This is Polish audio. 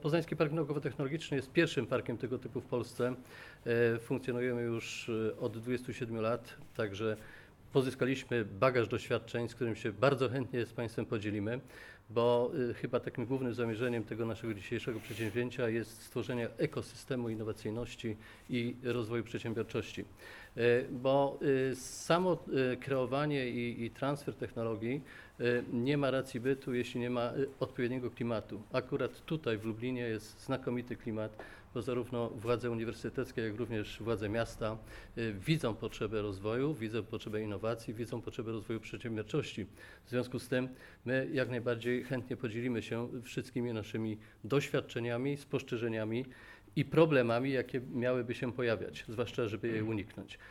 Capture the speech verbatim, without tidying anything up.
Poznański Park Naukowo-Technologiczny jest pierwszym parkiem tego typu w Polsce. E, Funkcjonujemy już e, od dwudziestu siedmiu lat, także pozyskaliśmy bagaż doświadczeń, z którym się bardzo chętnie z Państwem podzielimy, bo e, chyba takim głównym zamierzeniem tego naszego dzisiejszego przedsięwzięcia jest stworzenie ekosystemu innowacyjności i rozwoju przedsiębiorczości. E, Bo e, samo e, kreowanie i, i transfer technologii e, nie ma racji bytu, jeśli nie ma e, odpowiedniego klimatu. Akurat tutaj w Lublinie jest znakomity klimat, bo zarówno władze uniwersyteckie, jak również władze miasta y, widzą potrzebę rozwoju, widzą potrzebę innowacji, widzą potrzebę rozwoju przedsiębiorczości. W związku z tym my jak najbardziej chętnie podzielimy się wszystkimi naszymi doświadczeniami, spostrzeżeniami i problemami, jakie miałyby się pojawiać, zwłaszcza żeby je uniknąć.